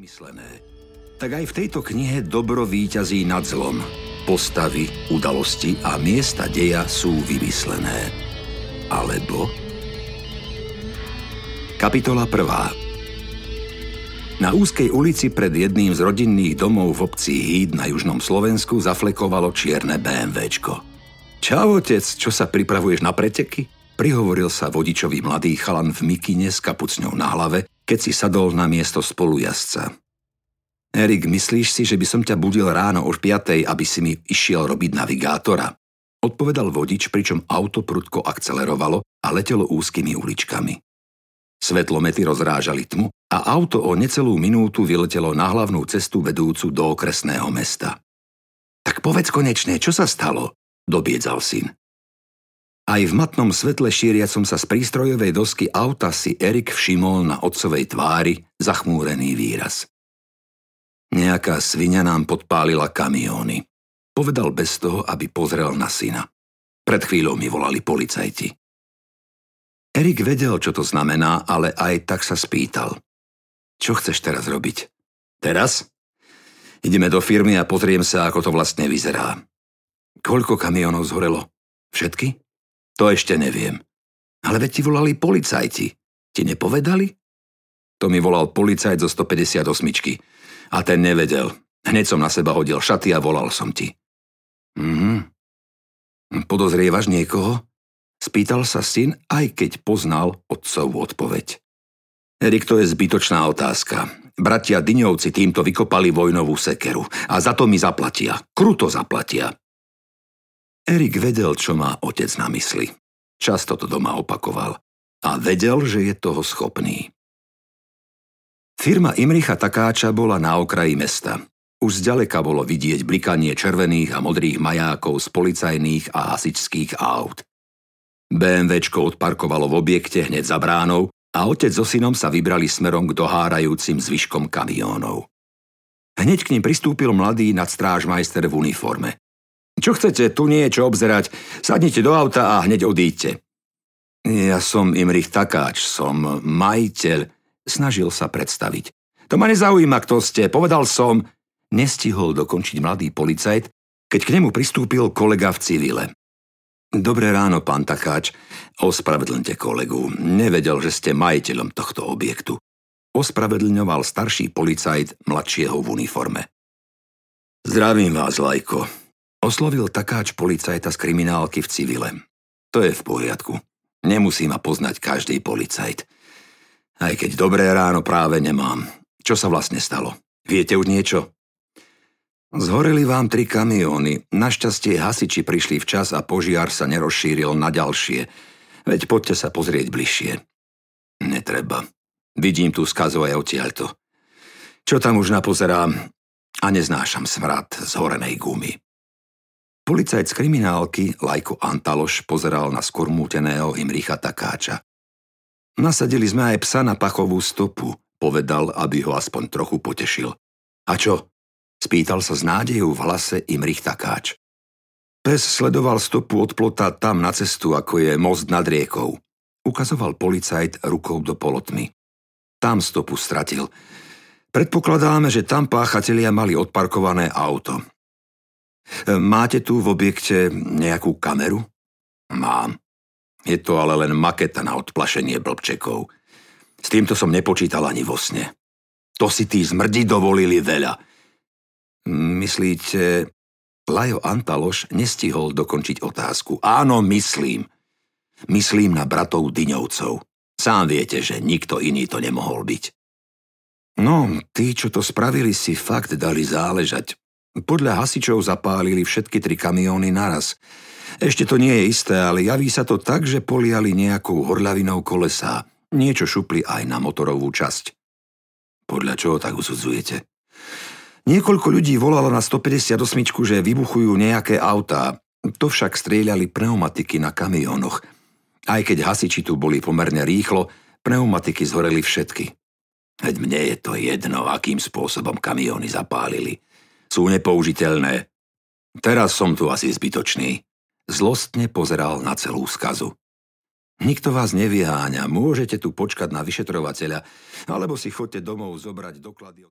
vymyslené. Tak aj v tejto knihe dobro víťazí nad zlom. Postavy, udalosti a miesta deja sú vymyslené. Alebo... Kapitola 1. Na úzkej ulici pred jedným z rodinných domov v obci Híd na južnom Slovensku zaflekovalo čierne BMWčko. Čau, otec, čo sa pripravuješ na preteky? Prihovoril sa vodičový mladý chalan v mikine s kapucňou na hlave, keď si sadol na miesto spolujazdca. Erik, myslíš si, že by som ťa budil ráno o 5:00, aby si mi išiel robiť navigátora? Odpovedal vodič, pričom auto prudko akcelerovalo a letelo úzkymi uličkami. Svetlomety rozrážali tmu a auto o necelú minútu vyletelo na hlavnú cestu vedúcu do okresného mesta. Tak povedz konečne, čo sa stalo? Dobiedzal syn. Aj v matnom svetle šíriacom sa z prístrojovej dosky auta si Erik všimol na otcovej tvári zachmúrený výraz. Nejaká sviňa nám podpálila kamióny. Povedal bez toho, aby pozrel na syna. Pred chvíľou mi volali policajti. Erik vedel, čo to znamená, ale aj tak sa spýtal. Čo chceš teraz robiť? Teraz? Ideme do firmy a pozriem sa, ako to vlastne vyzerá. Koľko kamiónov zhorelo? Všetky? To ešte neviem. Ale veď ti volali policajti. Ti nepovedali? To mi volal policajt zo 158. A ten nevedel. Hneď som na seba hodil šaty a volal som ti. Podozrievaš niekoho? Spýtal sa syn, aj keď poznal otcovú odpoveď. Erik, to je zbytočná otázka. Bratia Dyňovci týmto vykopali vojnovú sekeru a za to mi zaplatia. Kruto zaplatia. Erik vedel, čo má otec na mysli. Často to doma opakoval. A vedel, že je toho schopný. Firma Imricha Takáča bola na okraji mesta. Už zďaleka bolo vidieť blikanie červených a modrých majákov z policajných a hasičských aut. BMWčko odparkovalo v objekte hneď za bránou a otec so synom sa vybrali smerom k dohárajúcim zvyškom kamiónov. Hneď k nim pristúpil mladý nadstrážmajster v uniforme. Čo chcete, tu nie je čo obzerať, sadnite do auta a hneď odíďte. Ja som Imrich Takáč, som majiteľ, snažil sa predstaviť. To ma nezaujíma, kto ste, povedal som. Nestihol dokončiť mladý policajt, keď k nemu pristúpil kolega v civile. Dobré ráno, pán Takáč, ospravedlňte kolegu, nevedel, že ste majiteľom tohto objektu. Ospravedlňoval starší policajt mladšieho v uniforme. Zdravím vás, Lajko. Oslovil Takáč policajta z kriminálky v civile. To je v poriadku. Nemusí ma poznať každý policajt. Aj keď dobré ráno práve nemám. Čo sa vlastne stalo? Viete už niečo? Zhoreli vám 3 kamióny. Našťastie hasiči prišli včas a požiar sa nerozšíril na ďalšie. Veď poďte sa pozrieť bližšie. Netreba. Vidím tu skazu aj odtiaľto. Čo tam už napozerám? A neznášam smrad zhorenej gumy. Policajt z kriminálky, Lajko Antaloš, pozeral na skormúteného Imricha Takáča. Nasadili sme aj psa na pachovú stopu, povedal, aby ho aspoň trochu potešil. A čo? Spýtal sa s nádejou v hlase Imrich Takáč. Pes sledoval stopu od plota tam na cestu, ako je most nad riekou. Ukazoval policajt rukou do polotmy. Tam stopu stratil. Predpokladáme, že tam páchatelia mali odparkované auto. Máte tu v objekte nejakú kameru? Mám. Je to ale len maketa na odplašenie blbčekov. S týmto som nepočítal ani vo sne. To si tí zmrdi dovolili veľa. Myslíte... Lajo Antaloš nestihol dokončiť otázku. Áno, myslím. Myslím na bratov Dyňovcov. Sám viete, že nikto iný to nemohol byť. No, tí, čo to spravili, si fakt dali záležať. Podľa hasičov zapálili všetky 3 kamióny naraz. Ešte to nie je isté, ale javí sa to tak, že poliali nejakou horľavinou kolesá. Niečo šupli aj na motorovú časť. Podľa čoho tak usudzujete? Niekoľko ľudí volalo na 158, že vybuchujú nejaké autá. To však strieľali pneumatiky na kamiónoch. Aj keď hasiči tu boli pomerne rýchlo, pneumatiky zhoreli všetky. Veď mne je to jedno, akým spôsobom kamióny zapálili. Sú nepoužiteľné. Teraz som tu asi zbytočný. Zlostne pozeral na celú skazu. Nikto vás nevyháňa, môžete tu počkať na vyšetrovateľa, alebo si choďte domov zobrať doklady.